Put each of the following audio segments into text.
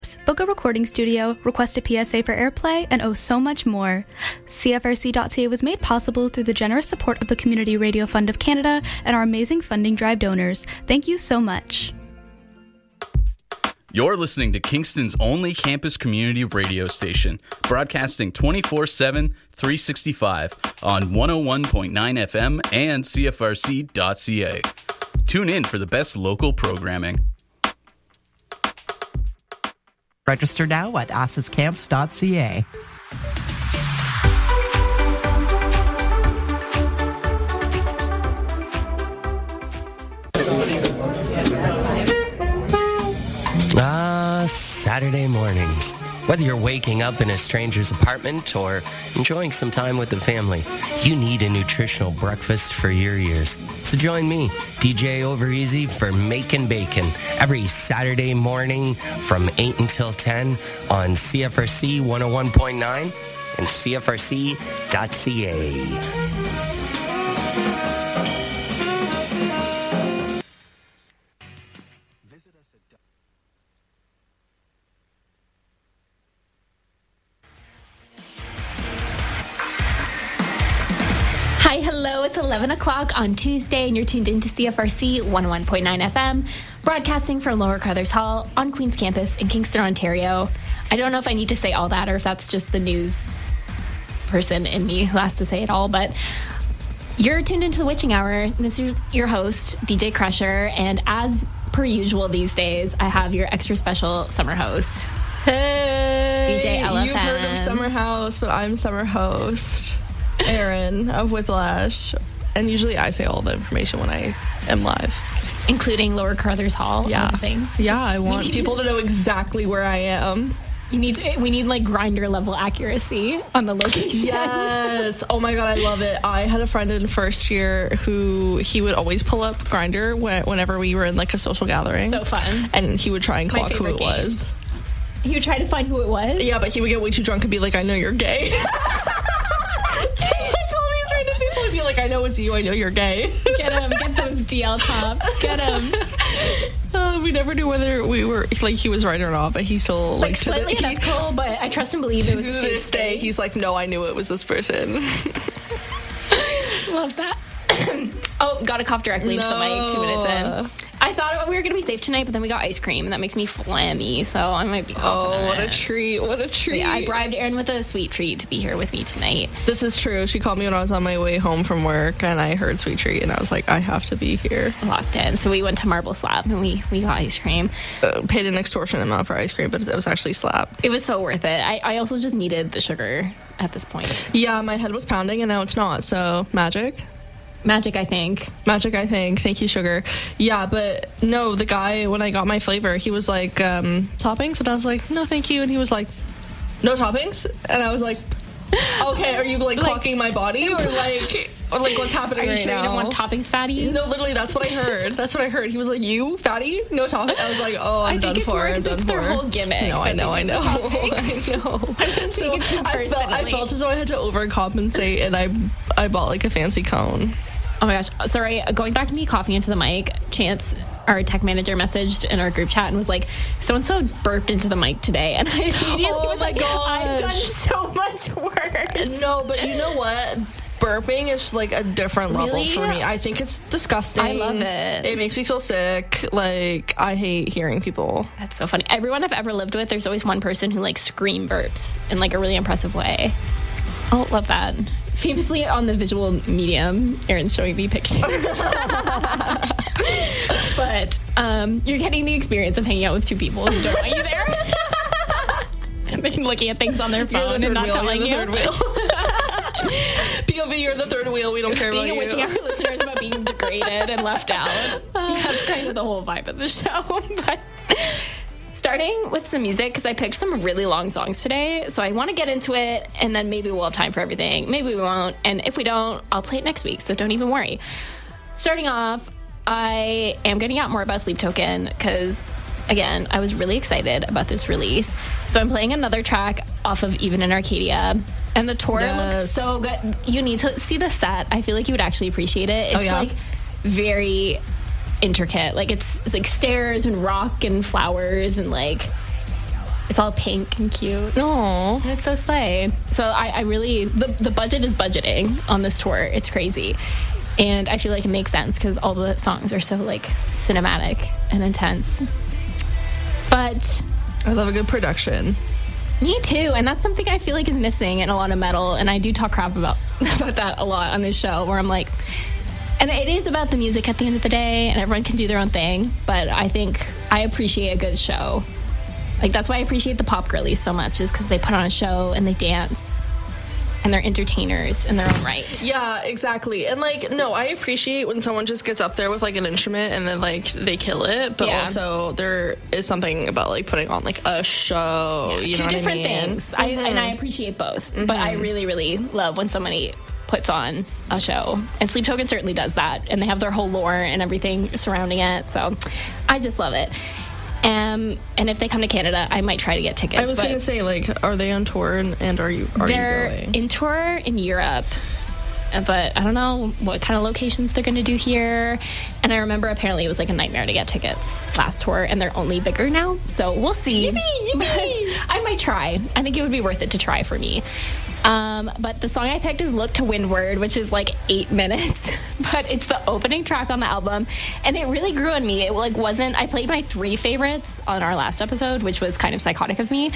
Book a recording studio, request a PSA for airplay, and so much more. CFRC.ca was made possible through the generous support of the Community Radio Fund of Canada and our amazing funding drive donors. Thank you so much. You're listening to Kingston's only campus community radio station, broadcasting 24/7, 365 on 101.9 FM and CFRC.ca. Tune in for the best local programming. Register now at assiscamps.ca. Saturday mornings. Whether you're waking up in a stranger's apartment or enjoying some time with the family, you need a nutritional breakfast for your ears. So join me, DJ Overeasy, for Makin' Bacon every Saturday morning from 8 until 10 on CFRC 101.9 and CFRC.ca. Hello, it's 11 o'clock on Tuesday, and you're tuned into CFRC 101.9 FM, broadcasting from Lower Crothers Hall on Queen's Campus in Kingston, Ontario. I don't know if I need to say all that or if that's just the news person in me who has to say it all, but you're tuned into the Witching Hour. This is your host, DJ Crusher, and as per usual these days, I have your extra special summer host. Hey! DJ LFM. You've heard of Summer House, but I'm summer host. Erin of Whiplash, and usually I say all the information when I am live, including Lower Crothers Hall. Yeah, all the things. Yeah, I want people to know exactly where I am. We need like grinder level accuracy on the location. Yes. Oh my god, I love it. I had a friend in first year who he would always pull up Grindr whenever we were in like a social gathering. So fun. And he would try and clock who it was. He would try to find who it was. Yeah, but he would get way too drunk and be like, "I know you're gay." Be like, I know it's you, I know you're gay. Get him, get those DL tops, get him. We never knew whether we were, like, he was right or not, but he still, like slightly unethical, but I trust and believe it was a safe stay. He's like, no, I knew it was this person. Love that. Oh, got a cough directly into the mic 2 minutes in. I thought we were going to be safe tonight, but then we got ice cream, and that makes me phlegmy, so I might be coughing. Oh, what a treat, what a treat. Yeah, I bribed Erin with a sweet treat to be here with me tonight. This is true. She called me when I was on my way home from work, and I heard sweet treat, and I was like, I have to be here. Locked in. So we went to Marble Slab, and we got ice cream. Paid an extortionate amount for ice cream, but it was actually slab. It was so worth it. I also just needed the sugar at this point. Yeah, my head was pounding, and now it's not, so magic. Magic, I think. Thank you, sugar. Yeah, but no, the guy, when I got my flavor, he was like, toppings? And I was like, no, thank you. And he was like, no toppings? And I was like, okay, are you like clocking my body? Or like what's happening right now? Are you sure you don't want toppings, fatty? No, literally, that's what I heard. He was like, you, fatty? No toppings? I was like, oh, I'm done for. I think it's more because it's their whole gimmick. No, I know. I know. So I felt as though I had to overcompensate, and I bought like a fancy cone. Oh my gosh. Sorry, going back to me coughing into the mic, Chance, our tech manager, messaged in our group chat and was like, so-and-so burped into the mic today. And I immediately was like, I've done so much worse. No, but you know what? Burping is like a different level for me. I think it's disgusting. I love it. It makes me feel sick. Like, I hate hearing people. That's so funny. Everyone I've ever lived with, there's always one person who like scream burps in like a really impressive way. Oh, love that. Famously on the visual medium, Erin's showing me pictures. But you're getting the experience of hanging out with two people who don't want you there. And then looking at things on their phone and not telling you. POV, you're the third wheel. We don't care about you. Being a Witching Hour listener is about being degraded and left out. That's kind of the whole vibe of the show. But starting with some music, because I picked some really long songs today, so I want to get into it, and then maybe we'll have time for everything. Maybe we won't, and if we don't, I'll play it next week, so don't even worry. Starting off, I am getting out more about Sleep Token, because, again, I was really excited about this release. So I'm playing another track off of Even in Arcadia, and the tour looks so good. You need to see the set. I feel like you would actually appreciate it. It's like very intricate. Like it's like stairs and rock and flowers and like It's all pink and cute. No. It's so slay. So I really, the budget is budgeting on this tour. It's crazy. And I feel like it makes sense because all the songs are so like cinematic and intense. But I love a good production. Me too. And that's something I feel like is missing in a lot of metal. And I do talk crap about that a lot on this show, where I'm like, and it is about the music at the end of the day, and everyone can do their own thing. But I think I appreciate a good show. Like, that's why I appreciate the pop girlies so much, is because they put on a show and they dance. And they're entertainers in their own right. Yeah, exactly. And, like, no, I appreciate when someone just gets up there with, like, an instrument and then, like, they kill it. But also there is something about, like, putting on, like, a show. You know Two different what I mean? things. And I appreciate both. But I really, really love when somebody puts on a show. And Sleep Token certainly does that. And they have their whole lore and everything surrounding it. So I just love it. And if they come to Canada, I might try to get tickets. I was going to say, like, are they on tour and are you going? They're in tour in Europe, but I don't know what kind of locations they're going to do here. And I remember apparently it was like a nightmare to get tickets last tour, and they're only bigger now. So we'll see. Yippee! I might try. I think it would be worth it to try for me. But the song I picked is Look to Windward, which is like 8 minutes, but it's the opening track on the album, and it really grew on me. It like wasn't, I played my 3 favorites on our last episode, which was kind of psychotic of me.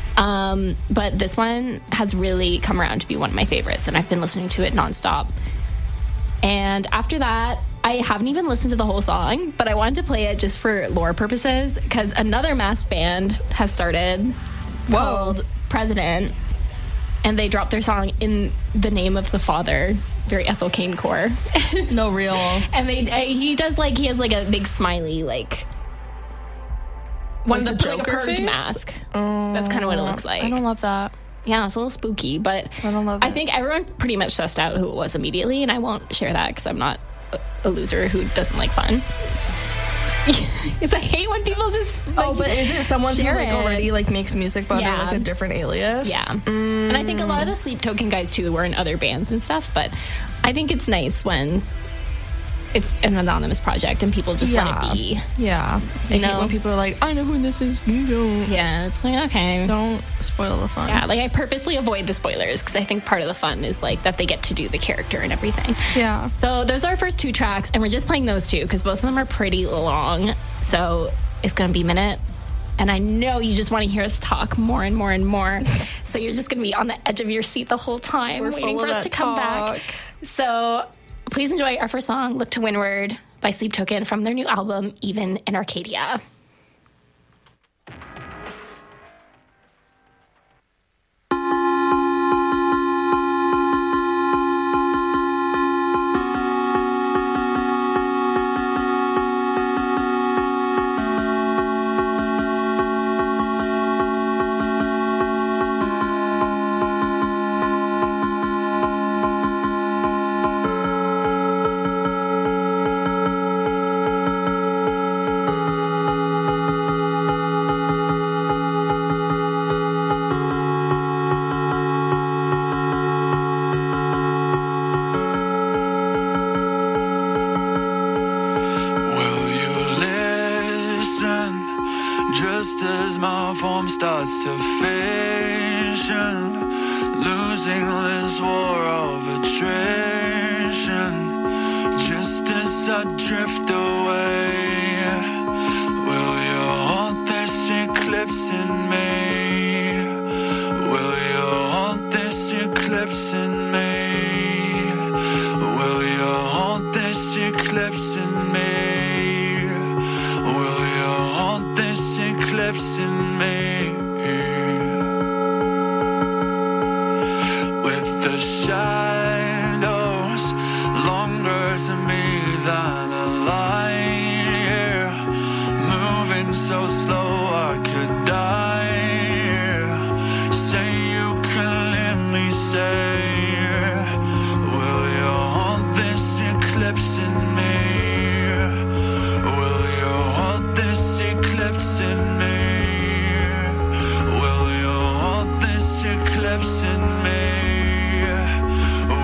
But this one has really come around to be one of my favorites, and I've been listening to it nonstop. And after that, I haven't even listened to the whole song, but I wanted to play it just for lore purposes, because another masked band has started called President. And they dropped their song in the name of the father, very Ethel Cain core. No, real. And he has like a big smiley, like one of the Joker like a purge mask. That's kind of what it looks like. I don't love that. Yeah, it's a little spooky, but I don't love it. I think everyone pretty much sussed out who it was immediately, and I won't share that because I'm not a loser who doesn't like fun. Because I hate when people just like, but is it someone who like already like makes music but under like a different alias? Yeah. And I think a lot of the Sleep Token guys too were in other bands and stuff, but I think it's nice when it's an anonymous project and people just let it be. Yeah. I hate when people are like, I know who this is, you don't. Yeah, it's like, okay. Don't spoil the fun. Yeah, like I purposely avoid the spoilers because I think part of the fun is like that they get to do the character and everything. Yeah. So those are our first 2 tracks, and we're just playing those 2 because both of them are pretty long. So it's going to be a minute. And I know you just want to hear us talk more and more and more. So you're just going to be on the edge of your seat the whole time waiting for us to come back. So please enjoy our first song, Look to Windward by Sleep Token from their new album, Even in Arcadia. Starts to fission, losing this war of attrition. Just as I drift away, will you hold this eclipse in me? Will you hold this eclipse in me? Will you hold this eclipse in me? Will you hold this eclipse in me? Shadows longer to me than a light, yeah. Moving so slow I could die. Say you can let me say, will you hold this eclipse in me? Will you hold this eclipse in me? Will you hold this eclipse in me?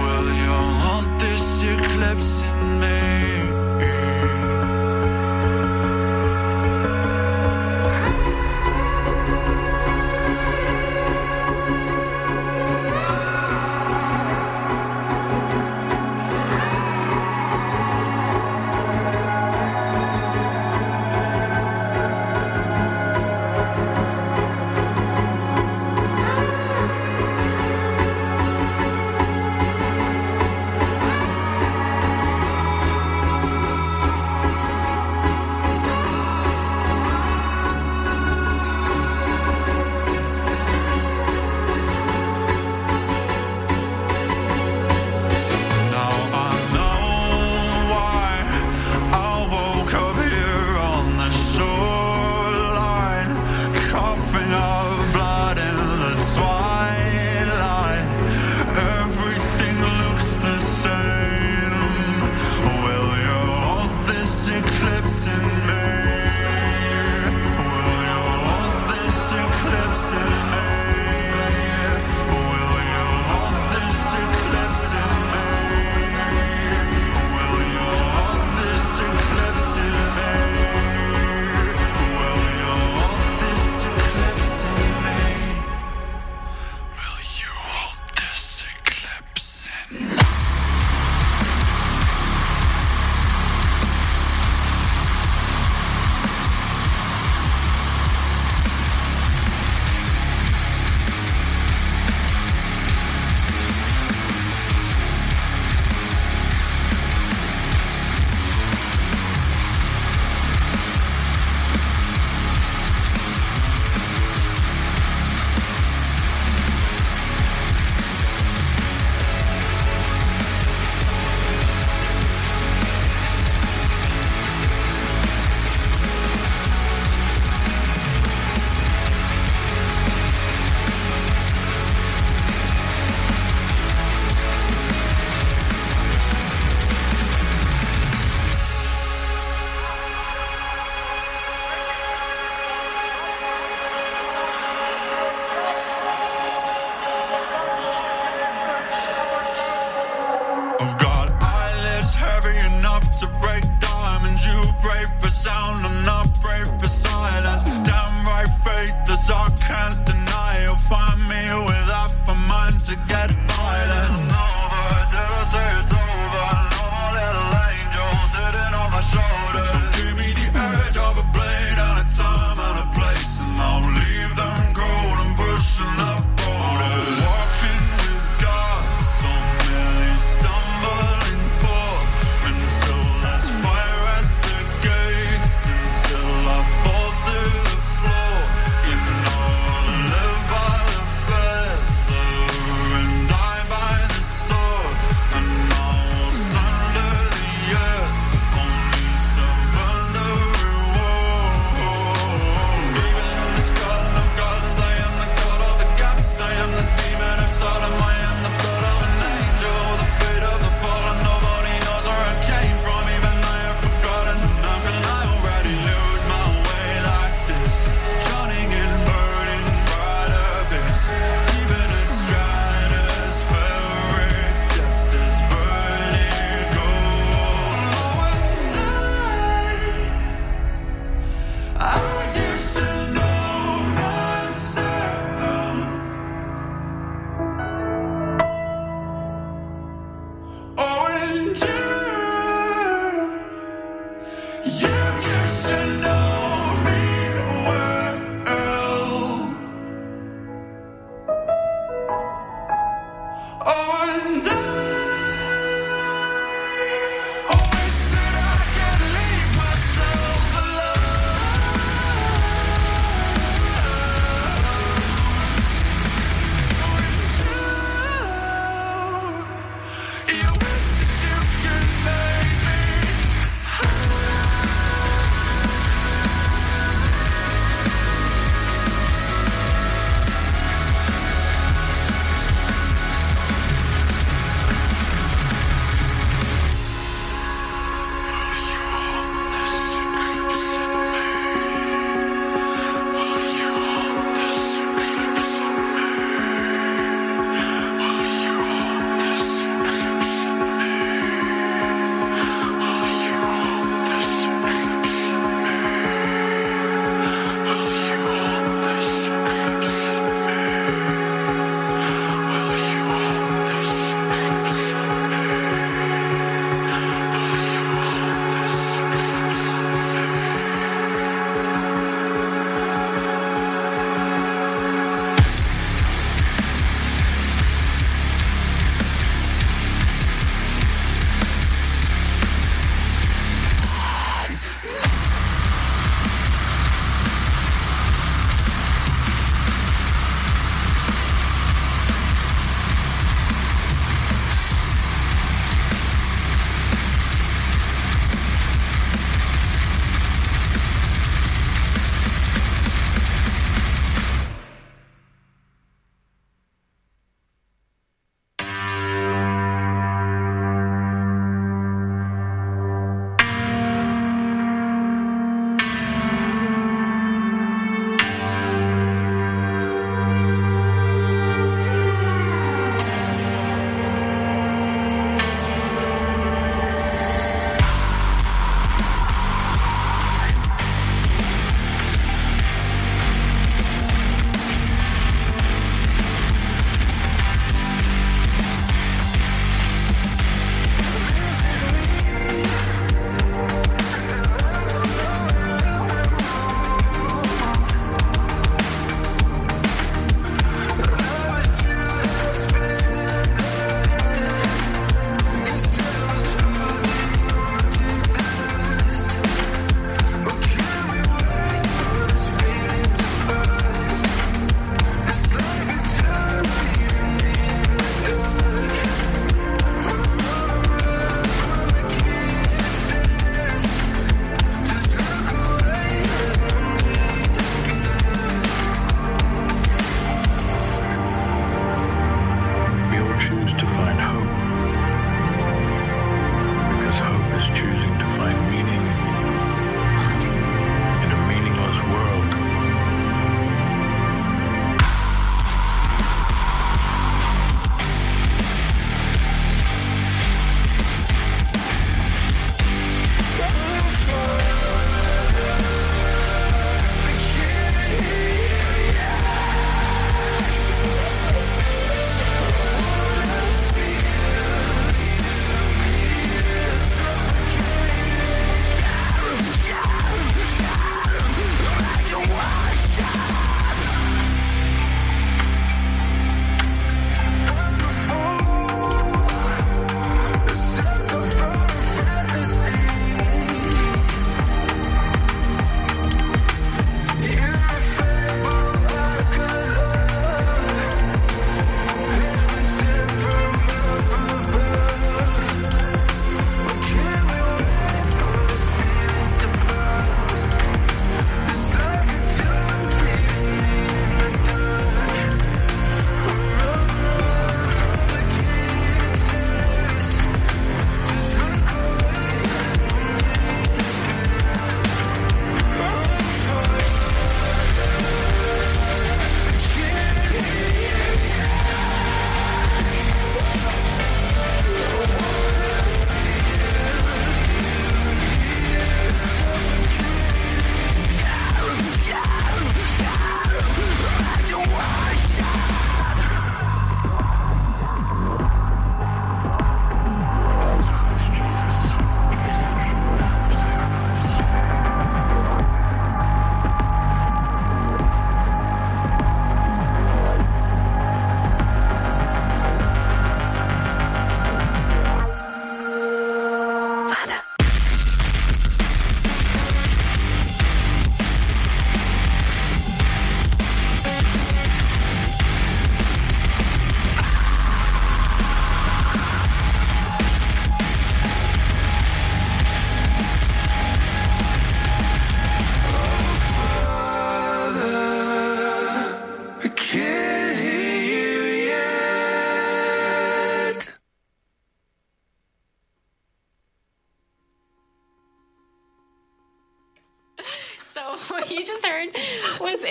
I've got eyelids heavy enough to break diamonds. You pray for sound, I'm not pray for silence. Damn right, fate, this I can't deny. You'll find me with half a mind to get violent. Over till I say it's over. No more little angels sitting on my shoulders. So give me the edge of a blade and a time and a place, and I'll leave them cold and pushing up borders. Walking with God, so nearly stumbling forth until there's fire at the gates, until I fall to the floor. You know I live by the faith.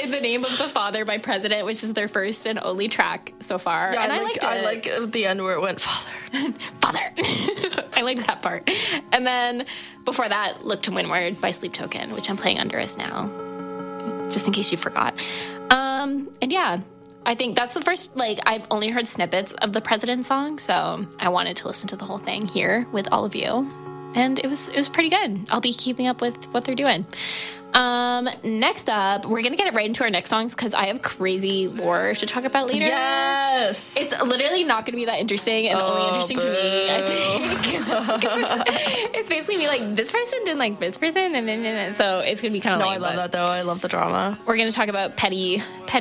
In the Name of the Father by President, which is their first and only track so far. Yeah, and I liked it. I like the end where it went, Father. Father. I like that part. And then before that, Look to Windward by Sleep Token, which I'm playing under us now, just in case you forgot. And yeah, I think that's the first, like, I've only heard snippets of the President song, so I wanted to listen to the whole thing here with all of you. And it was pretty good. I'll be keeping up with what they're doing. Next up, we're gonna get right into our next songs because I have crazy lore to talk about later. Yes! It's literally not gonna be that interesting and only interesting to me, I think. It's basically me like, this person didn't like this person, and so it's gonna be kind of lame. I love that though. I love the drama. We're gonna talk about petty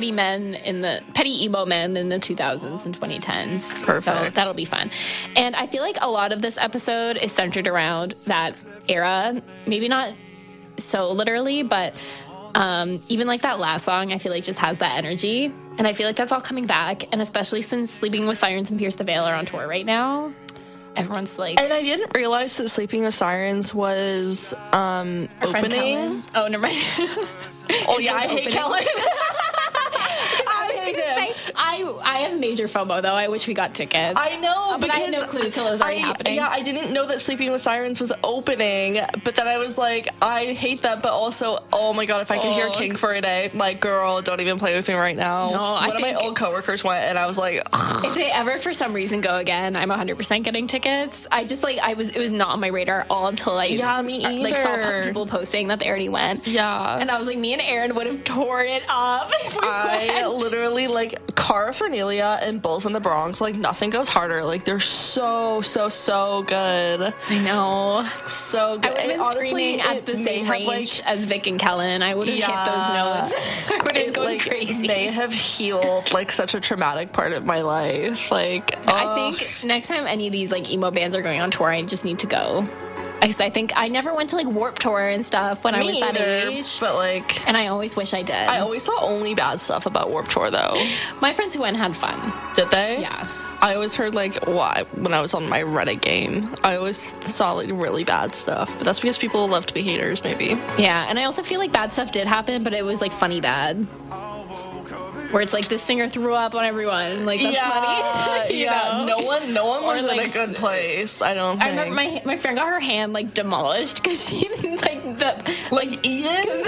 emo men in the 2000s and 2010s. Perfect. So that'll be fun. And I feel like a lot of this episode is centered around that era. Maybe not so literally, but even like that last song, I feel like just has that energy. And I feel like that's all coming back. And especially since Sleeping with Sirens and Pierce the Veil are on tour right now, everyone's like... And I didn't realize that Sleeping with Sirens was opening. Oh, never mind. Oh, yeah, I hate Kellen. I hate him. I have major FOMO, though. I wish we got tickets. I know, but I had no clue until it was already happening. Yeah, I didn't know that Sleeping with Sirens was opening, but then I was like, I hate that, but also, oh my god, if I could hear King for a Day, like, girl, don't even play with me right now. No, One of my old coworkers went, and I was like, ugh. If they ever, for some reason, go again, I'm 100% getting tickets. I just, like, it was not on my radar at all until I saw people posting that they already went. Yeah. And I was like, me and Aaron would have torn it up if we went. Literally, like, Paraphernalia and Bulls in the Bronx, like, nothing goes harder. Like, they're so good. I know. So good. I would have been honestly, screaming at the same range as Vic and Kellen. I would have hit those notes. I would have gone crazy. They have healed, like, such a traumatic part of my life. Like, I think next time any of these, like, emo bands are going on tour, I just need to go. I think I never went to, like, Warped Tour and stuff when I was that age. But, like... And I always wish I did. I always saw only bad stuff about Warped Tour, though. My friends who went had fun. Did they? Yeah. I always heard, like, when I was on my Reddit game, I always saw, like, really bad stuff. But that's because people love to be haters, maybe. Yeah, and I also feel like bad stuff did happen, but it was, like, funny bad. Where it's like, this singer threw up on everyone. Like, that's funny. Yeah, no one was in a good place, I don't think. I remember my friend got her hand, like, demolished because she, like Ian?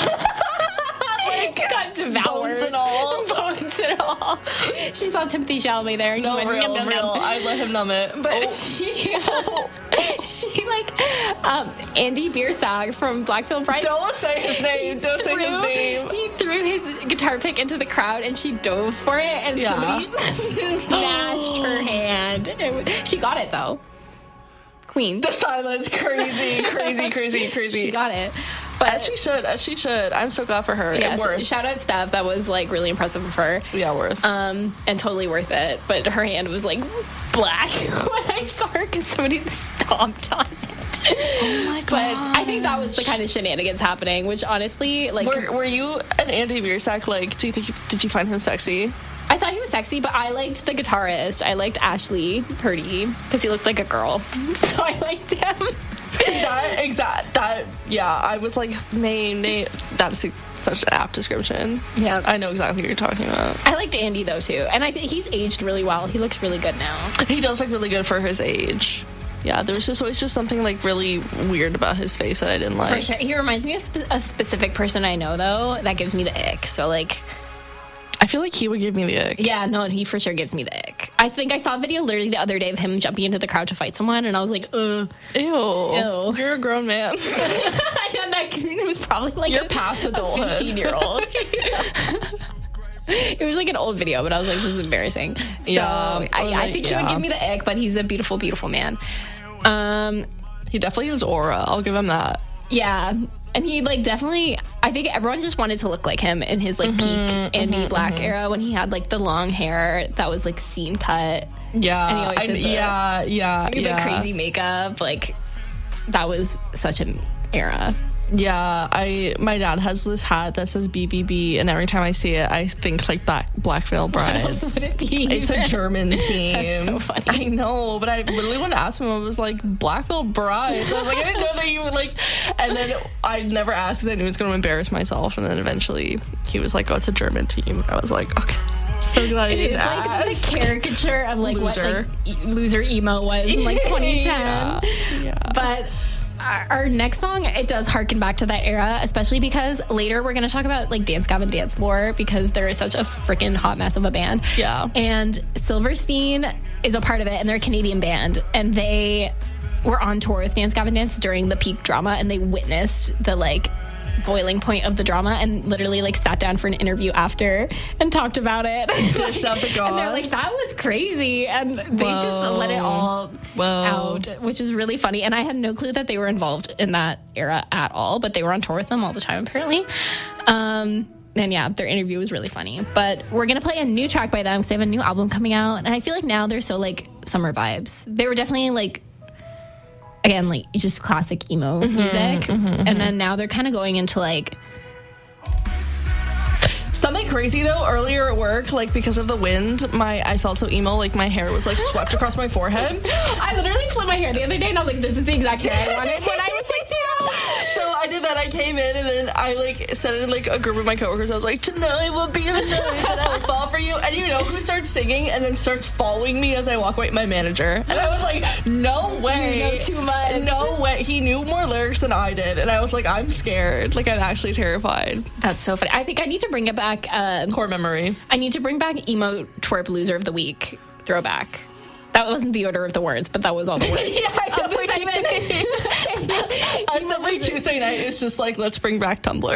got devoured. Bones and all. Bones and all. She saw Timothy Chalamet there. And no, went, real. I let him numb it. But she like, Andy Biersack from Blackfield Brides. Don't say his name. He threw his guitar pick into the crowd and she dove for it and somebody smashed her hand. She got it, though. Queen. The silence. Crazy. She got it. But as she should. I'm so glad for her. Yeah, and worth. Shout out Steph. That was, like, really impressive of her. Yeah, worth. And totally worth it. But her hand was, like, black when I saw her because somebody stomped on it. Oh my god. But I think that was the kind of shenanigans happening, which honestly, like... Were you an Andy Biersack, like, did you find him sexy? I thought he was sexy, but I liked the guitarist. I liked Ashley Purdy because he looked like a girl. So I liked him. See, I was like, that's such an apt description. Yeah. I know exactly what you're talking about. I liked Andy, though, too. And I think he's aged really well. He looks really good now. He does look really good for his age. Yeah, there was just always just something, like, really weird about his face that I didn't like. For sure. He reminds me of a specific person I know, though, that gives me the ick. So, like... I feel like he would give me the ick. Yeah, no, he for sure gives me the ick. I think I saw a video literally the other day of him jumping into the crowd to fight someone, and I was like, Ew. You're a grown man. I know that it was probably like you're past adulthood. 15-year-old. It was like an old video, but I was like, this is embarrassing. So yeah, I think he would give me the ick, but he's a beautiful, beautiful man. He definitely has aura. I'll give him that. Yeah. And he, like, definitely, I think everyone just wanted to look like him in his, like, peak Andy Black era when he had, like, the long hair that was, like, scene cut. Yeah. And he always did the crazy makeup. Like, that was such an era. Yeah, my dad has this hat that says BBB, and every time I see it, I think like Black Veil Brides. What else would it be? It's a German team. That's so funny. I know, but I literally wanted to ask him. I was like, Black Veil Brides. I was like, I didn't know that you would like. And then I never asked because I knew I was going to embarrass myself. And then eventually he was like, oh, it's a German team. I was like, okay. So glad I didn't ask. It's like the caricature of like Loser. what like loser emo was in like 2010. Yeah. But our next song, it does harken back to that era, especially because later we're going to talk about like Dance Gavin Dance lore because there is such a freaking hot mess of a band. Yeah. And Silverstein is a part of it, and they're a Canadian band, and they were on tour with Dance Gavin Dance during the peak drama, and they witnessed the like boiling point of the drama and literally like sat down for an interview after and talked about it. Dished out the goss. And they're like, that was crazy. And they just let it all out, which is really funny. And I had no clue that they were involved in that era at all, but they were on tour with them all the time, apparently. And yeah, their interview was really funny. But we're going to play a new track by them because they have a new album coming out. And I feel like now they're so like summer vibes. They were definitely like, again, like just classic emo music. And then now they're kind of going into like something crazy though. Earlier at work, like because of the wind, I felt so emo. Like my hair was like swept across my forehead. I literally flipped my hair the other day and I was like, this is the exact hair I wanted when I was like 2. So I did that. I came in and then I like said it in like a group of my coworkers. I was like, tonight will be the night that I will fall for you. And you know who starts singing and then starts following me as I walk away? My manager. And I was like, no way. You know too much. No way. He knew more lyrics than I did. And I was like, I'm scared. Like I'm actually terrified. That's so funny. I think I need to bring it back. Core memory. I need to bring back emo twerp loser of the week throwback. That wasn't the order of the words, but that was all the words. Every Tuesday night, it's just like, let's bring back Tumblr.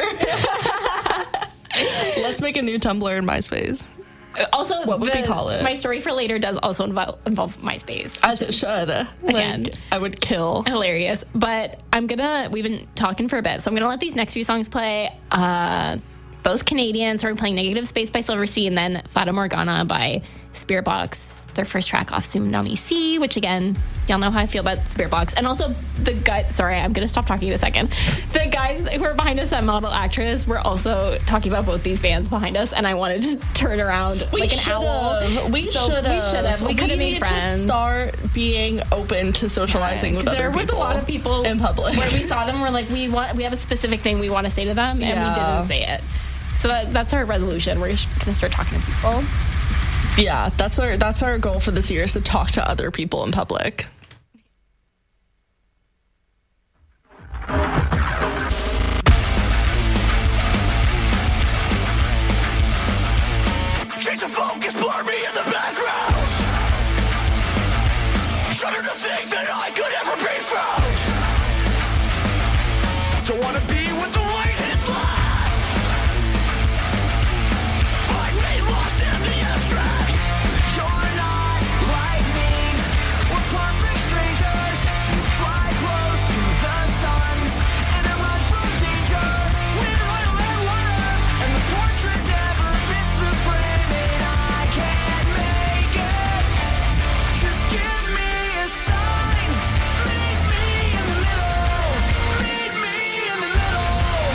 Let's make a new Tumblr in MySpace. Also, what would we call it? My story for later does also involve MySpace. As it should. Again, like, I would kill. Hilarious. But we've been talking for a bit, so I'm going to let these next few songs play. Both Canadian, so we're playing Negative Space by Silverstein, and then Fata Morgana by Spiritbox, their first track off Tsunami Sea, which again, y'all know how I feel about Spiritbox. And also the guys, sorry, I'm going to stop talking in a second. The guys who are behind us at Model Actress were also talking about both these bands behind us, and I wanted to turn around like an owl. We should have. We could have made friends. To start being open to socializing with other people. There was a lot of people in public where we saw them, we're like, we have a specific thing we want to say to them, and we didn't say it. So that's our resolution. We're just going to start talking to people. Yeah, that's our goal for this year is to talk to other people in public. Change the focus, blur me in the background. Shudder to think that I could ever be found. Don't wanna be with the light hits last. Find me lost in the abstract. You're not like me. We're perfect strangers. You fly close to the sun, and I run from danger with oil and water. And the portrait never fits the frame, and I can't make it. Just give me a sign. Meet me in the middle. Meet me in the middle.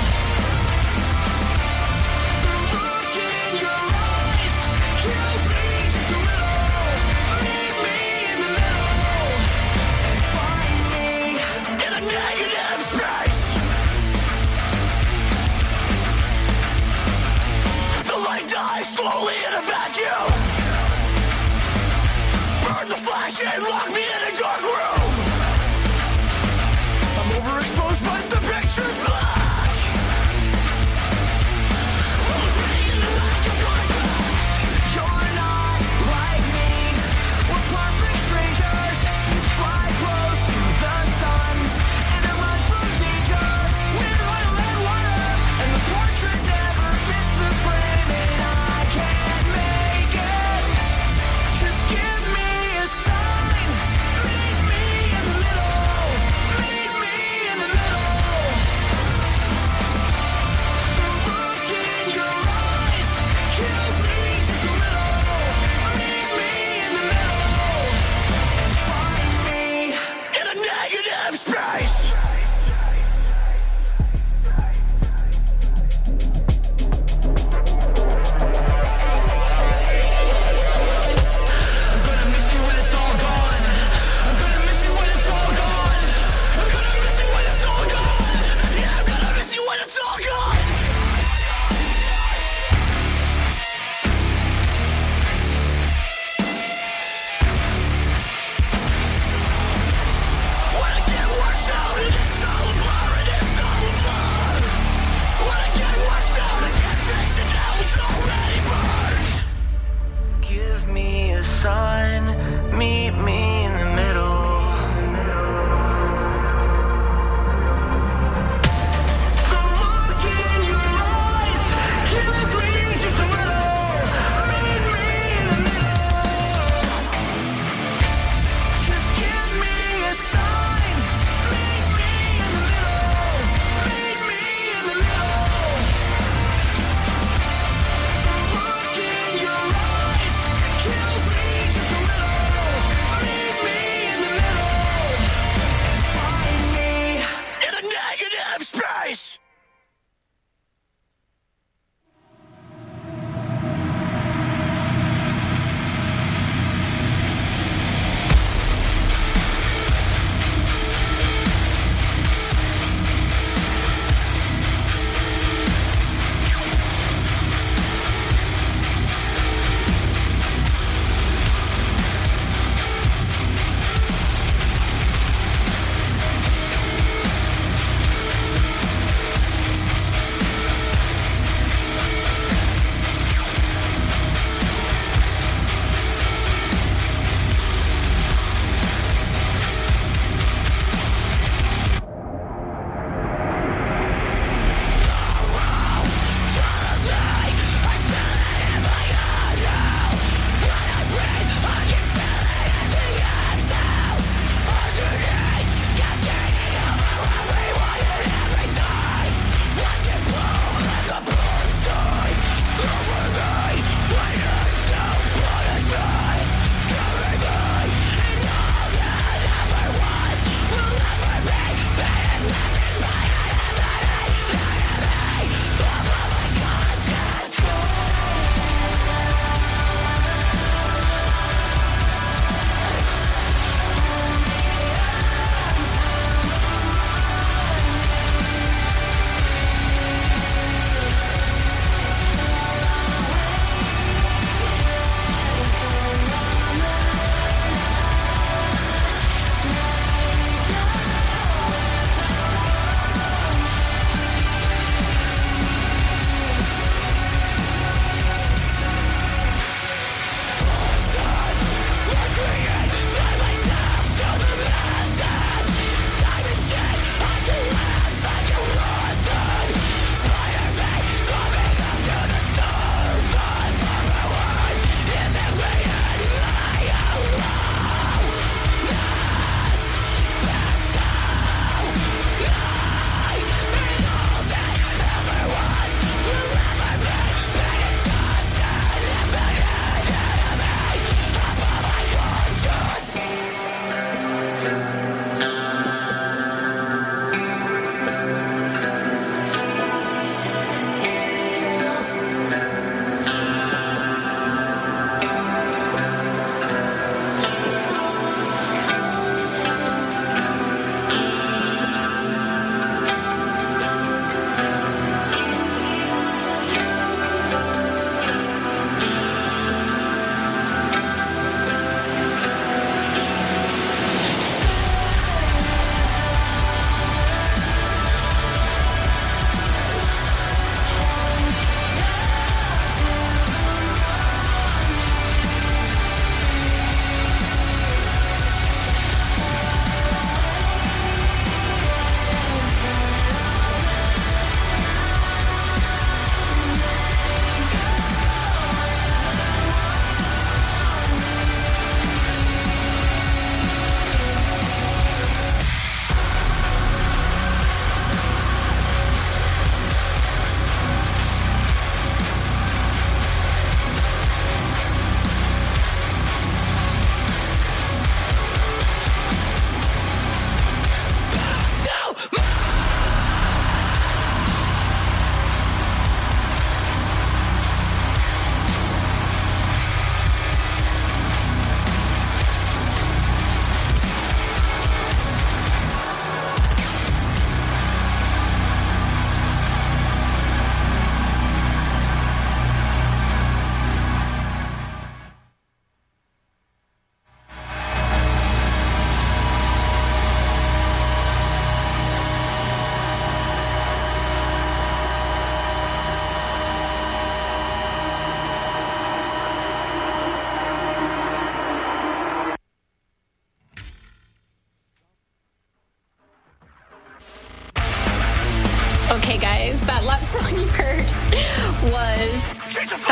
The look in your eyes kills me just a little. Meet me in the middle and find me in the negative space. The light dies slowly in a vacuum. Burn the flash and lock me in a dark room. I'm overexposed, but the picture's black. You're not like me. We're perfect strangers. You fly close to the sun, and I run from danger with oil and water. And the portrait never fits the frame, and I can't make it. Just give me a sign. Meet me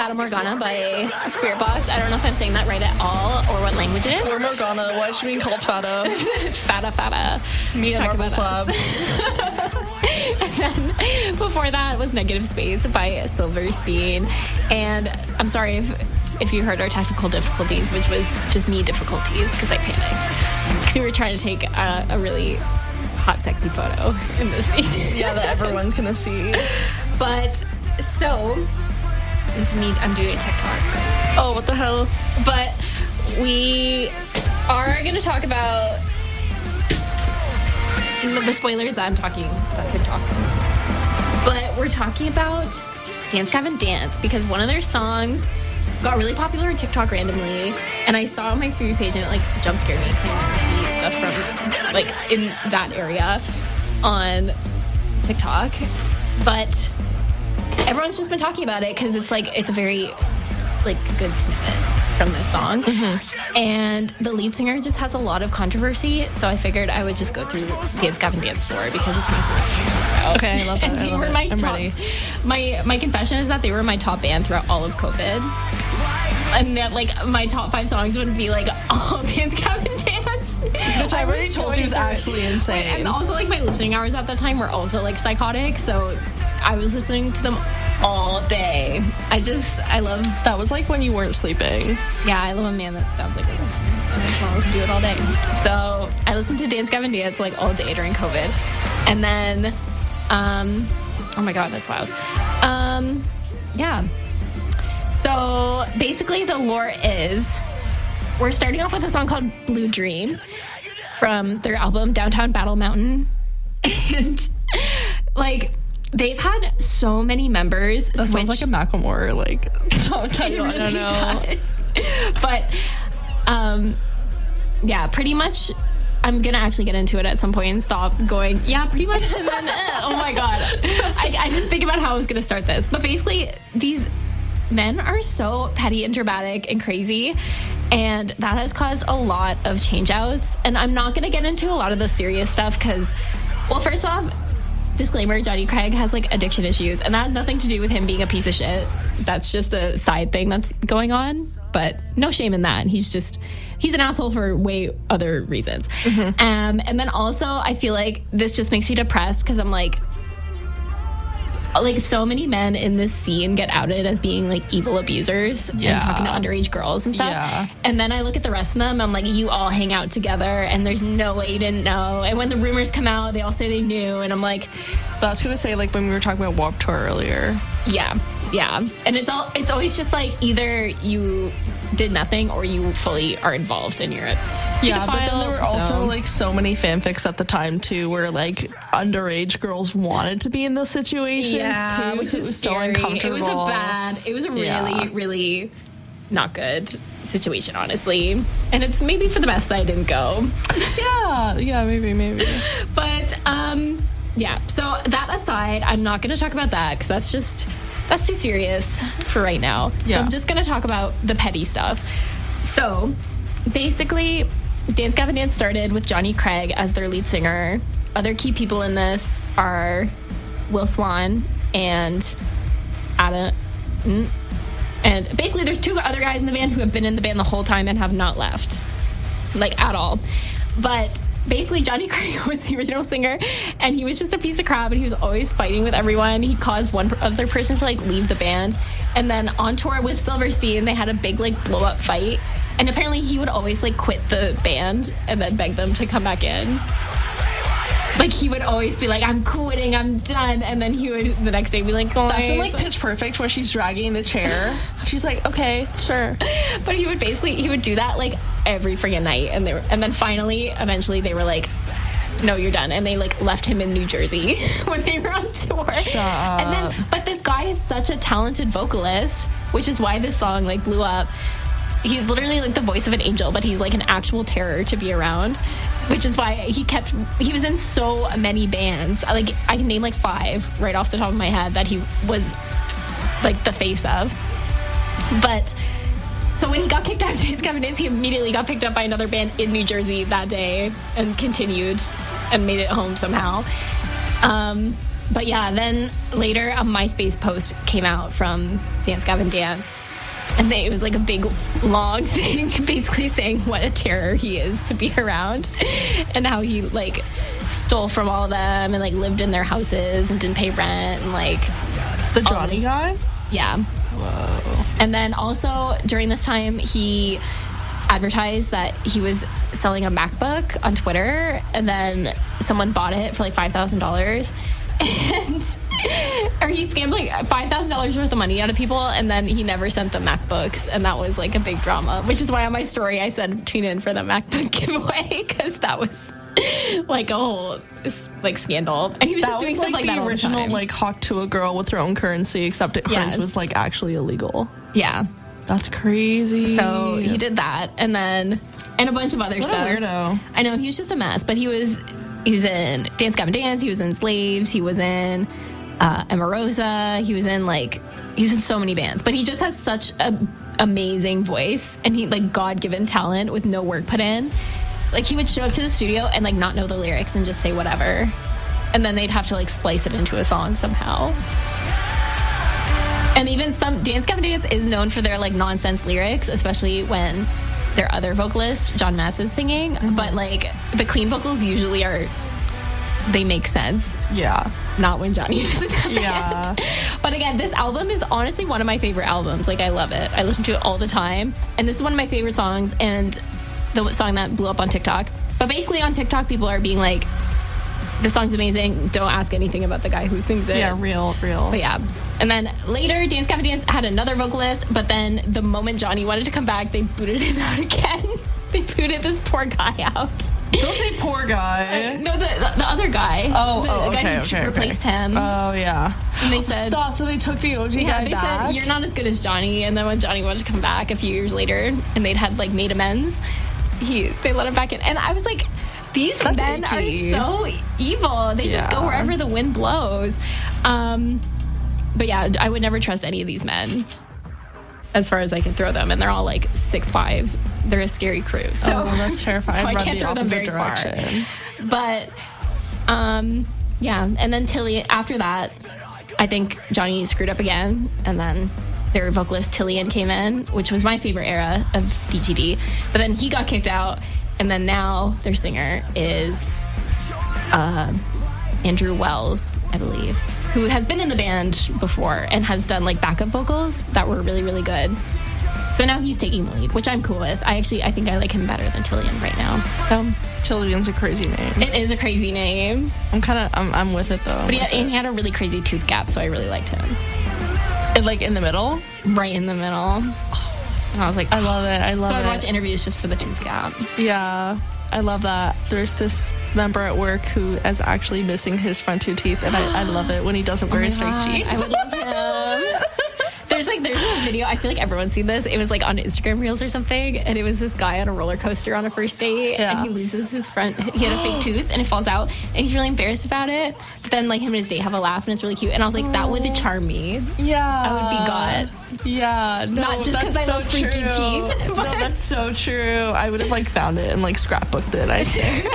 Fata Morgana by Spirit Box. I don't know if I'm saying that right at all or what language it is. Or Morgana. Why is she being called Fata? Fata. Me and Marble Slab. And then before that was Negative Space by Silverstein. And I'm sorry if you heard our technical difficulties, which was just me difficulties because I panicked. Because we were trying to take a really hot, sexy photo in this scene. Yeah, that everyone's going to see. But, so, this is me, I'm doing a TikTok. Oh, what the hell? But we are going to talk about the spoilers that I'm talking about TikToks. But we're talking about Dance Gavin Dance because one of their songs got really popular on TikTok randomly, and I saw on my For You page and it like jump scared me because I never see stuff from like in that area on TikTok. But everyone's just been talking about it because it's a very like good snippet from this song. And the lead singer just has a lot of controversy, so I figured I would just go through Dance Gavin Dance lore because it's my favorite. Okay, I love that. And they were my top. Ready. My confession is that they were my top band throughout all of COVID, and that like my top 5 songs would be like all Dance Gavin Dance, which I already told you was actually insane. And also like my listening hours at that time were also like psychotic, so I was listening to them all day. I love... That was like when you weren't sleeping. Yeah, I love a man that sounds like a woman. And I just want to listen to it all day. So I listened to Dance Gavin Dance like all day during COVID. And then, oh my God, that's loud. Yeah. So basically the lore is we're starting off with a song called Blue Dream from their album Downtown Battle Mountain. And like... They've had so many members. That sounds like a Macklemore, like, song title. It really does. But, yeah, pretty much, I'm going to actually get into it at some point and stop going, yeah, pretty much, and then, oh my God. I didn't think about how I was going to start this. But basically, these men are so petty and dramatic and crazy, and that has caused a lot of change-outs. And I'm not going to get into a lot of the serious stuff because, well, first off, disclaimer, Johnny Craig has like addiction issues, and that has nothing to do with him being a piece of shit. That's just a side thing that's going on, but no shame in that. He's an asshole for way other reasons. And then also I feel like this just makes me depressed because I'm like so many men in this scene get outed as being like evil abusers and talking to underage girls and stuff. And then I look at the rest of them, I'm like, you all hang out together and there's no way you didn't know. And when the rumors come out, they all say they knew, and I'm like, I was gonna say, like when we were talking about Warped Tour earlier. Yeah. And it's always just like either you did nothing or you fully are involved and you're a pedophile. But then there were also like so many fanfics at the time too where like underage girls wanted to be in those situations too, which so it was scary. so uncomfortable. It was a really, really not good situation, honestly. And it's maybe for the best that I didn't go. Yeah, maybe. But yeah, so that aside, I'm not going to talk about that because that's too serious for right now. Yeah. So I'm just going to talk about the petty stuff. So basically, Dance Gavin Dance started with Johnny Craig as their lead singer. Other key people in this are Will Swan and Adam. And basically, there's 2 other guys in the band who have been in the band the whole time and have not left, like at all. But basically, Johnny Craig was the original singer, and he was just a piece of crap, and he was always fighting with everyone. He caused one other person to like leave the band, and then on tour with Silverstein, they had a big like blow up fight, and apparently he would always like quit the band and then beg them to come back in. Like he would always be like, I'm quitting, I'm done, and then he would the next day be like, oh, that's in like Pitch Perfect where she's dragging the chair. She's like, okay, sure. But he would do that like every friggin' night, and then eventually they were like, no, you're done, and they like left him in New Jersey when they were on tour. Shut up. And then, but this guy is such a talented vocalist, which is why this song like blew up. He's literally like the voice of an angel, but he's like an actual terror to be around, which is why he was in so many bands. Like I can name like 5 right off the top of my head that he was like the face of. But so when he got kicked out of Dance Gavin Dance, he immediately got picked up by another band in New Jersey that day and continued and made it home somehow. But yeah, then later a MySpace post came out from Dance Gavin Dance. And it was like a big, long thing basically saying what a terror he is to be around. And how he, like, stole from all of them and, like, lived in their houses and didn't pay rent and, like... The Johnny guy? Yeah. Whoa. And then also, during this time, he advertised that he was selling a MacBook on Twitter. And then someone bought it for, like, $5,000. Or he scammed like $5,000 worth of money out of people, and then he never sent the MacBooks, and that was like a big drama. Which is why on my story I said tune in for the MacBook giveaway, because that was like a whole like scandal. And he was just doing stuff like that the all original the time. like hawk to a girl with her own currency, except hers was like actually illegal. Yeah, that's crazy. So he did that, and then a bunch of other what stuff. A weirdo. I know, he was just a mess, but he was in Dance Gavin Dance, he was in Slaves, he was in Emarosa, he was in so many bands, but he just has such an amazing voice, and he like God-given talent with no work put in. Like, he would show up to the studio and like not know the lyrics and just say whatever, and then they'd have to like splice it into a song somehow. And even some Dance Gavin Dance is known for their like nonsense lyrics, especially when their other vocalist, John Mass, is singing. Mm-hmm. But like the clean vocals usually they make sense. Yeah. Not when Johnny is in that yeah. band. But again, this album is honestly one of my favorite albums. Like, I love it. I listen to it all the time. And this is one of my favorite songs, and the song that blew up on TikTok. But basically on TikTok, people are being like, this song's amazing. Don't ask anything about the guy who sings it. Yeah, real. But yeah. And then later, Dance Gavin Dance had another vocalist, but then the moment Johnny wanted to come back, they booted him out again. They booted this poor guy out. Don't say poor guy. No, the other guy. The guy who replaced him. Oh, yeah. And they said... Stop, so they took the OG guy back? Yeah, they said, you're not as good as Johnny. And then when Johnny wanted to come back a few years later, and they'd had, like, made amends, they let him back in. And I was like... These men are so evil. They just go wherever the wind blows. But yeah, I would never trust any of these men as far as I can throw them. And they're all like 6'5". They're a scary crew. So that's terrifying. So I can't throw them very far. But yeah, and then Tilly, after that, I think Johnny screwed up again. And then their vocalist Tillian came in, which was my favorite era of DGD. But then he got kicked out. And then now their singer is Andrew Wells, I believe, who has been in the band before and has done like backup vocals that were really, really good. So now he's taking the lead, which I'm cool with. I think I like him better than Tillian right now. So Tillian's a crazy name. It is a crazy name. I'm with it though. But he had a really crazy tooth gap, so I really liked him. Like in the middle? Right in the middle. And I was like, I love it. So I'd watch interviews just for the tooth gap. Yeah, I love that. There's this member at work who is actually missing his front two teeth, and I love it when he doesn't wear his fake teeth. I would love him. There's a video, I feel like everyone's seen this. It was like on Instagram Reels or something, and it was this guy on a roller coaster on a first date, and he loses his front. He had a fake tooth, and it falls out, and he's really embarrassed about it. But then like him and his date have a laugh, and it's really cute. And I was like, that would charm me. Yeah, I would be got. Yeah, no, not just because I love freaky teeth. No, that's so true. I would have like found it and like scrapbooked it, I think.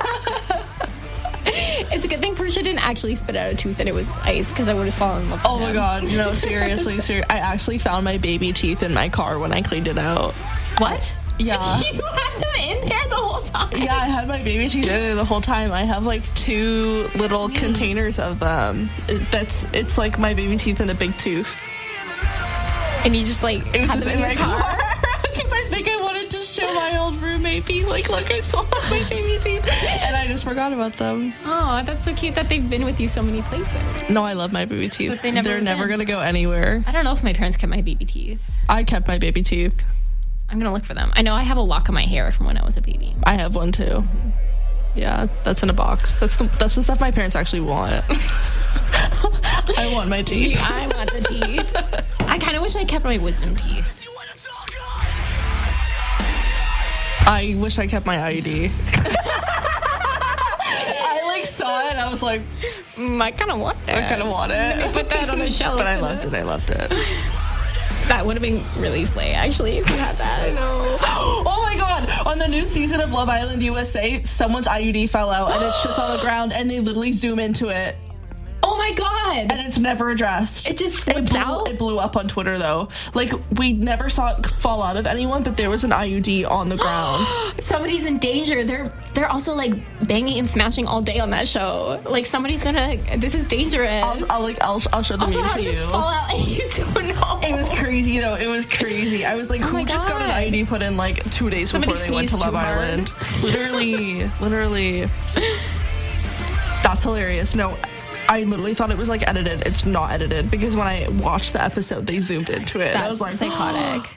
It's a good thing Portia didn't actually spit out a tooth and it was ice, because I would have fallen in love with him. My god, no, seriously. I actually found my baby teeth in my car when I cleaned it out. What? Yeah. You had them in there the whole time? Yeah, I had my baby teeth in there the whole time. I have like 2 little containers of them. It's like my baby teeth and a big tooth. And you just like, it was just in my car. Because I think I wanted to show my old roommate, be like, look, I still have my baby teeth. And I just forgot about them. Oh, that's so cute that they've been with you so many places. No, I love my baby teeth. But they're never going to go anywhere. I don't know if my parents kept my baby teeth. I kept my baby teeth. I'm going to look for them. I know I have a lock of my hair from when I was a baby. I have one too. Yeah, that's in a box. That's the stuff my parents actually want. I want my teeth. I want the teeth. I kind of wish I kept my wisdom teeth. I wish I kept my IUD. I like saw it and I was like, I kind of want that. I kind of want it. Put that on the shelf. But I loved it. That would have been really slay, actually, if you had that. I know. Oh my god! On the new season of Love Island USA, someone's IUD fell out and it's just on the ground and they literally zoom into it. Oh my God. And it's never addressed. It just slips out? It blew up on Twitter, though. Like, we never saw it fall out of anyone, but there was an IUD on the ground. Somebody's in danger. They're also, like, banging and smashing all day on that show. Like, somebody's gonna... This is dangerous. I'll show the also, meme how to does you. it fall out and you don't know? It was crazy, though. It was crazy. I was like, who just got an IUD put in, like, 2 days before they went to Love Island? Literally. That's hilarious. No, I literally thought it was, like, edited. It's not edited, because when I watched the episode, they zoomed into it. That's I was like, psychotic.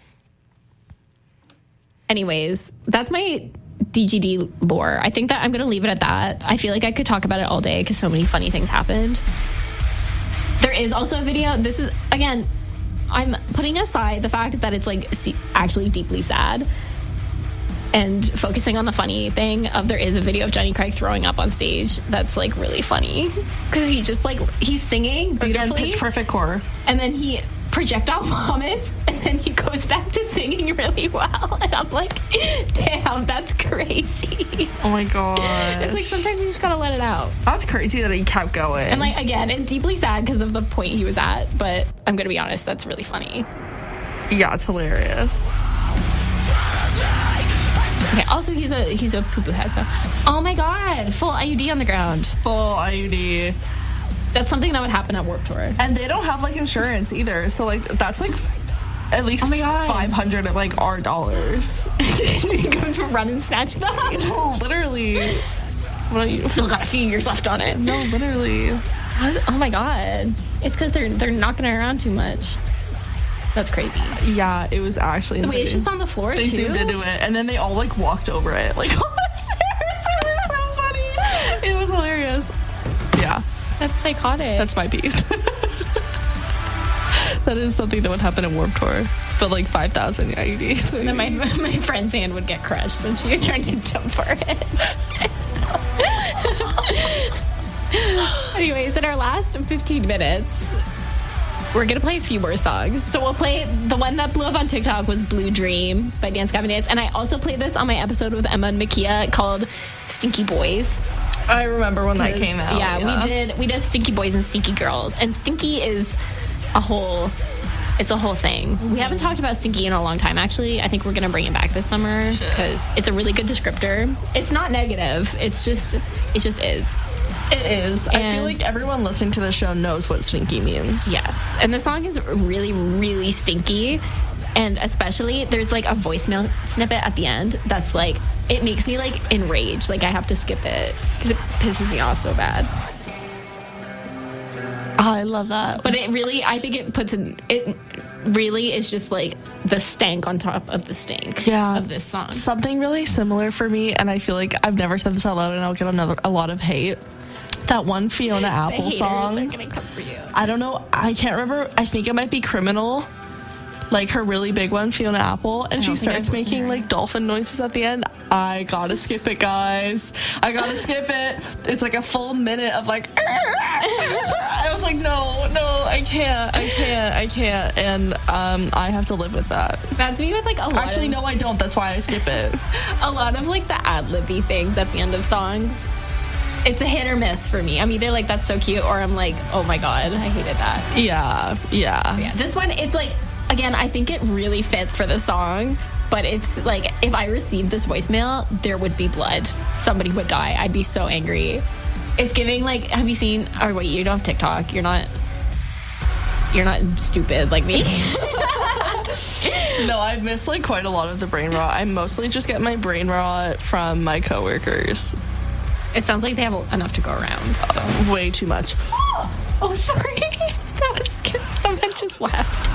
Anyways, that's my DGD lore. I think that I'm going to leave it at that. I feel like I could talk about it all day because so many funny things happened. There is also a video. This is, again, I'm putting aside the fact that it's, like, actually deeply sad and focusing on the funny thing of there is a video of Johnny Craig throwing up on stage that's, like, really funny because he just, like, he's singing beautifully. Again, Pitch Perfect core. And then he projectile vomits and then he goes back to singing really well. And I'm like, damn, that's crazy. Oh my god. It's like sometimes you just gotta let it out. That's crazy that he kept going. And, like, again, it's deeply sad because of the point he was at, but I'm gonna be honest, that's really funny. Yeah, it's hilarious. Okay, also he's a poo-poo head, so oh my god, full IUD on the ground. Full IUD. That's something that would happen at Warped Tour. And they don't have, like, insurance either, so, like, that's, like, at least $500 of, like, our dollars. Go to run and snatch them. Literally. What are you? Still got a few years left on it. No, literally. Oh my god. It's because they're knocking it around too much. That's crazy. Yeah, it was actually insane. Wait, it's just on the floor, They zoomed into it, and then they all, like, walked over it. Like, on the stairs. It was so funny. It was hilarious. Yeah. That's psychotic. That's my piece. That is something that would happen at Warped Tour. But, like, 5,000 IUDs. And then my friend's hand would get crushed when she tried to jump for it. Anyways, in our last 15 minutes, we're going to play a few more songs. So we'll play the one that blew up on TikTok was Blue Dream by Dance Gavin Dance. And I also played this on my episode with Emma and Makia called Stinky Boys. I remember when that came out. Yeah, we did Stinky Boys and Stinky Girls. And Stinky is a whole thing. Mm-hmm. We haven't talked about Stinky in a long time, actually. I think we're going to bring it back this summer because it's a really good descriptor. It's not negative. It just is. It is. And I feel like everyone listening to the show knows what stinky means. Yes. And the song is really, really stinky. And especially, there's, like, a voicemail snippet at the end that's, like, it makes me, like, enraged. Like, I have to skip it because it pisses me off so bad. Oh, I love that. But it really, I think it really is just, like, the stank on top of the stink of this song. Something really similar for me, and I feel like I've never said this out loud and I'll get a lot of hate. That one Fiona Apple song. The haters are gonna come for you. I don't know. I can't remember. I think it might be Criminal. Like her really big one, Fiona Apple. And she starts making like dolphin noises at the end. I gotta skip it, guys. I gotta skip it. It's like a full minute of like... I was like, no, I can't. And I have to live with that. That's me with like a lot Actually, no, I don't. That's why I skip it. A lot of like the ad-libby things at the end of songs. It's a hit or miss for me. I'm either like, that's so cute, or I'm like, oh my god, I hated that. Yeah. This one, it's like, again, I think it really fits for the song, but it's like, if I received this voicemail, there would be blood. Somebody would die. I'd be so angry. It's giving like, have you seen, or wait, you don't have TikTok. You're not stupid like me. No, I've missed like quite a lot of the brain rot. I mostly just get my brain rot from my coworkers. It sounds like they have enough to go around. So. Way too much. Oh, sorry. That was scary. Someone just left.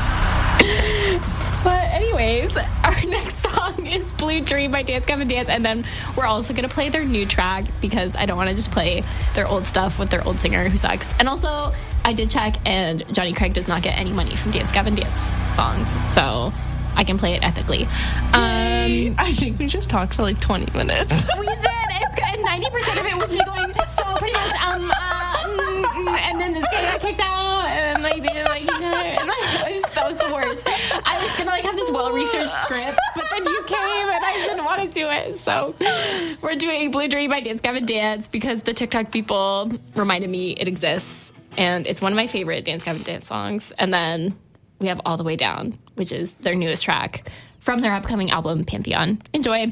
But anyways, our next song is Blue Dream by Dance Gavin Dance, and then we're also going to play their new track because I don't want to just play their old stuff with their old singer who sucks. And also, I did check, and Johnny Craig does not get any money from Dance Gavin Dance songs, so I can play it ethically. I think we just talked for like 20 minutes. We did. And 90% of it was me going, so pretty much, and then this guy got kicked out, and like they didn't like each other, and that was the worst. I I was gonna like have this well-researched script, but then you came and I didn't want to do it. So we're doing Blue Dream by Dance Gavin Dance because the TikTok people reminded me it exists, and it's one of my favorite Dance Gavin Dance songs. And then we have All the Way Down, which is their newest track from their upcoming album Pantheon. Enjoy.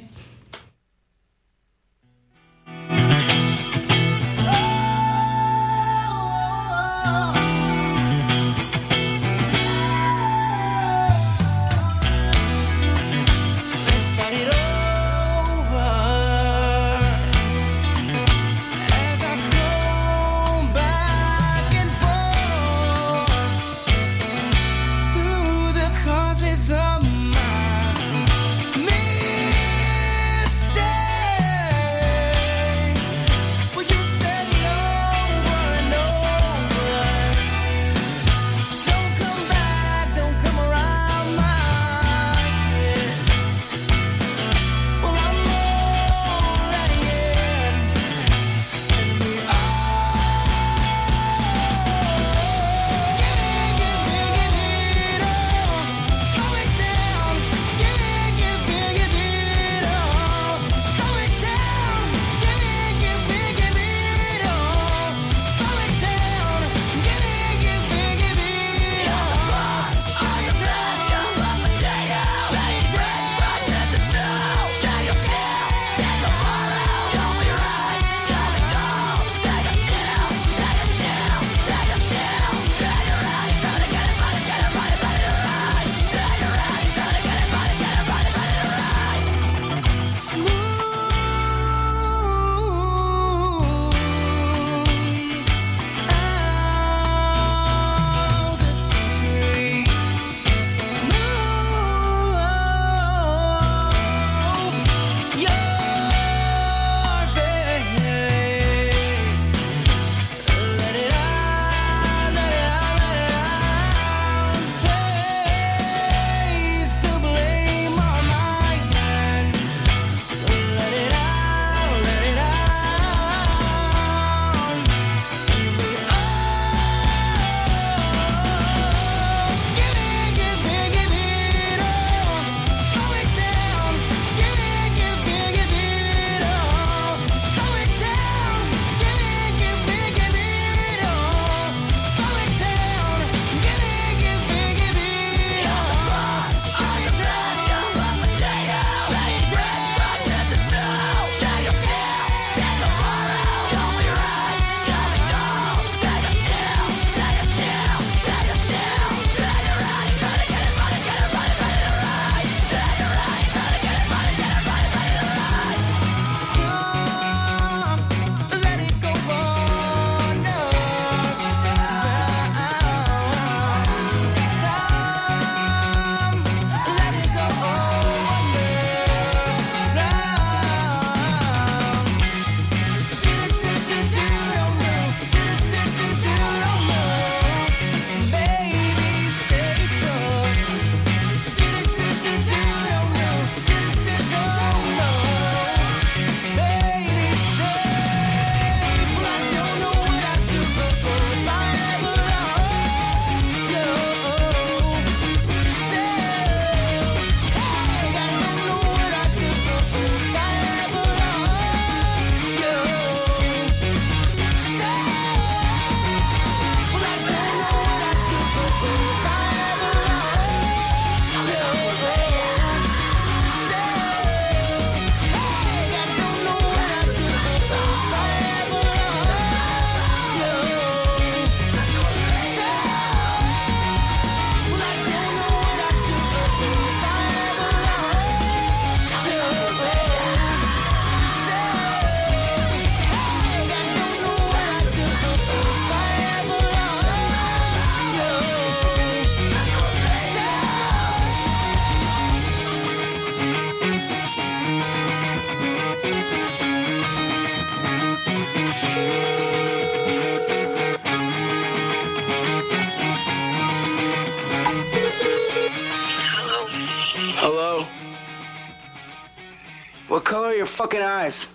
What color are your fucking eyes?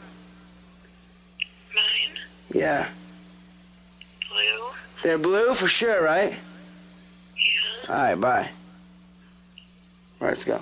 Mine? Yeah. Blue? They're blue for sure, right? Yeah. Alright, bye. Let's go.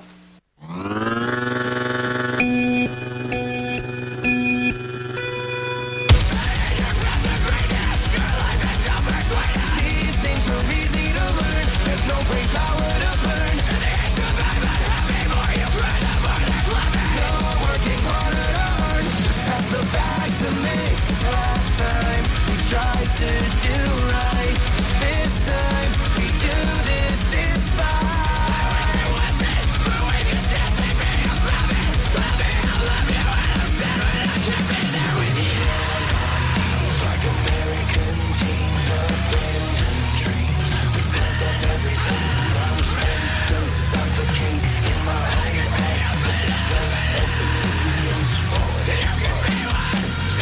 To do right this time, we do this inspired. But we just can't take me. I'm loving, loving, I love you, and I'm sad when I can't be there with you. It's like American teens, abandoned dreams. We built up everything. I was meant to suffocate in my own head. For the strength of the millions falling. You can be one,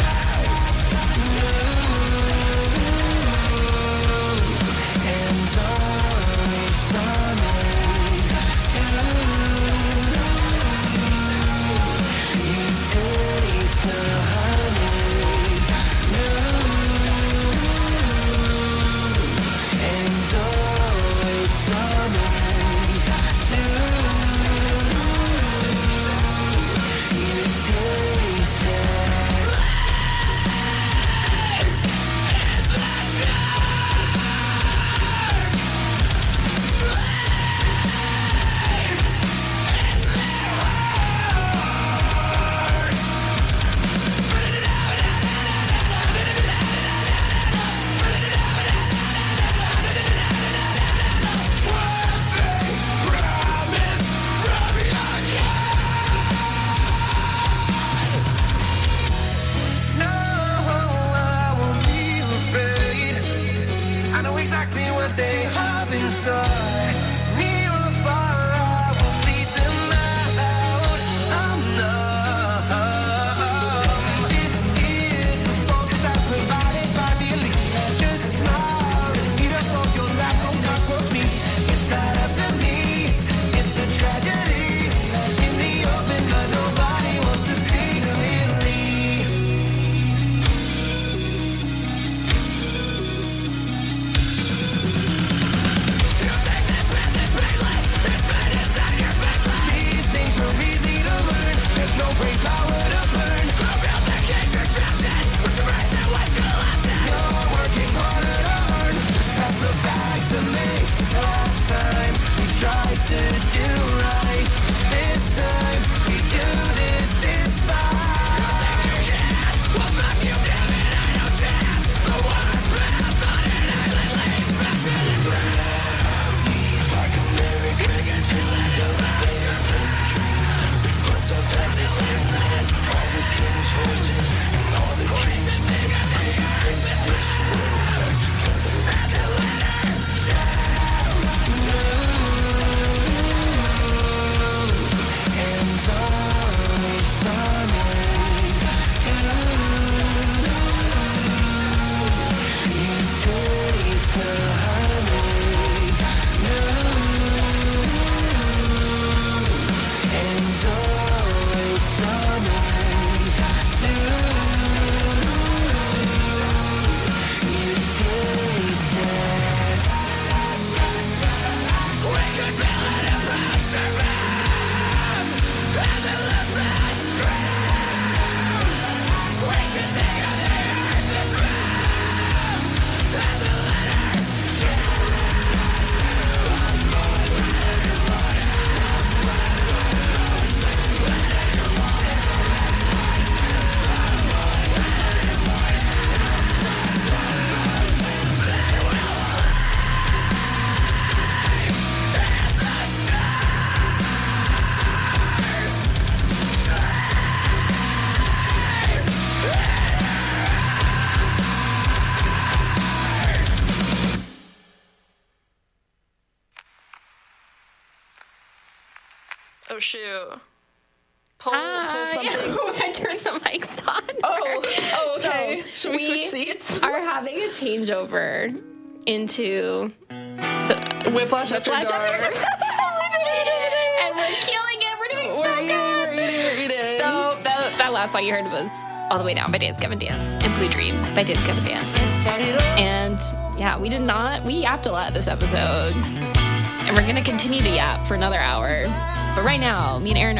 Oh, shoot. Pull something. I turned the mics on. Oh, okay. So should we switch seats? Are having a changeover into the Whiplash After Dark. And we're killing it. We're doing so good. We're eating. So that last song you heard was All the Way Down by Dance Gavin Dance and Blue Dream by Dance Gavin Dance. And yeah, we yapped a lot this episode. And we're going to continue to yap for another hour. But right now, me and Aaron